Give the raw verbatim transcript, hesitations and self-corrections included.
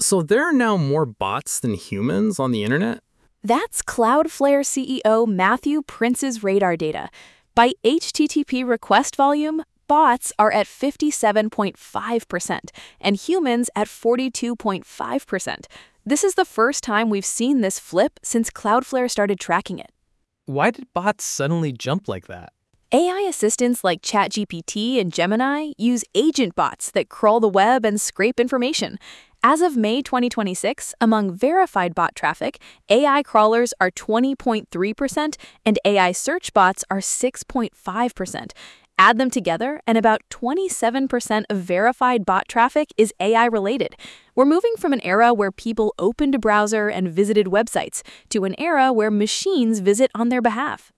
So there are now more bots than humans on the internet? That's Cloudflare C E O Matthew Prince's radar data. By H T T P request volume, bots are at fifty-seven point five percent and humans at forty-two point five percent. This is the first time we've seen this flip since Cloudflare started tracking it. Why did bots suddenly jump like that? A I assistants like ChatGPT and Gemini use agent bots that crawl the web and scrape information. As of May twenty twenty-six, among verified bot traffic, A I crawlers are twenty point three percent and A I search bots are six point five percent. Add them together, and about twenty-seven percent of verified bot traffic is A I-related. We're moving from an era where people opened a browser and visited websites to an era where machines visit on their behalf.